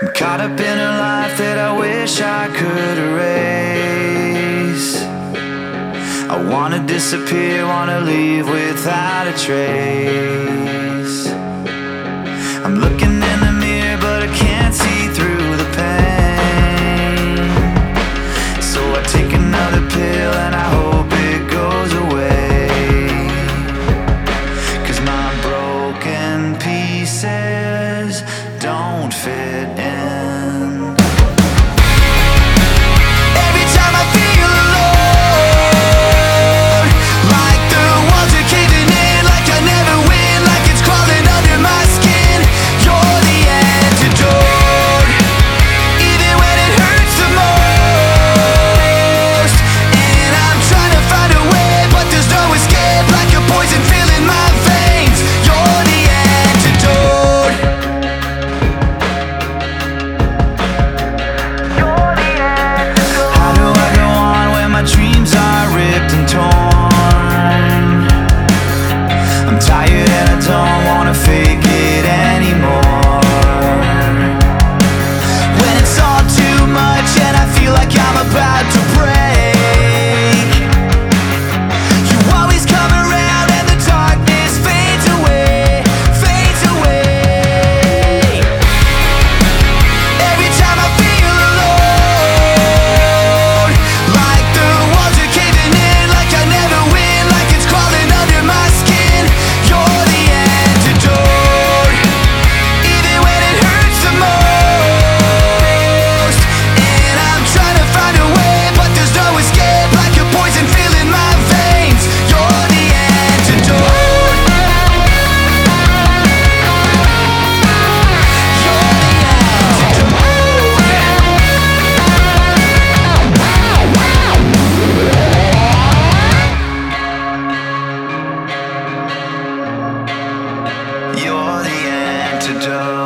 I'm caught up in a life that I wish I could erase. I wanna disappear, wanna leave without a trace. I'm looking in the mirror but I can't see through the pain. So I take another pill and I hope it goes away. 'Cause my broken pieces don't fit in. Every time I feel alone, like the walls are caving in, like I never win, like it's crawling under my skin. You're the antidote, even when it hurts the most. And I'm trying to find a way, but there's no escape, like a poison filling my veins. You're the antidote. How do I go on when my dreams are ripped and torn? I'm tired and I don't wanna fake it anymore. When it's all too much and I feel like I'm about to break, you always come around and the darkness fades away, fades away. Every time I feel alone, like the walls are caving in, like I never win, like it's crawling under my skin. You're the antidote, even when it hurts the most. And I'm trying to find a way, but there's no escape, like a poison filling my veins. You're the antidote. You're the antidote. You're the antidote.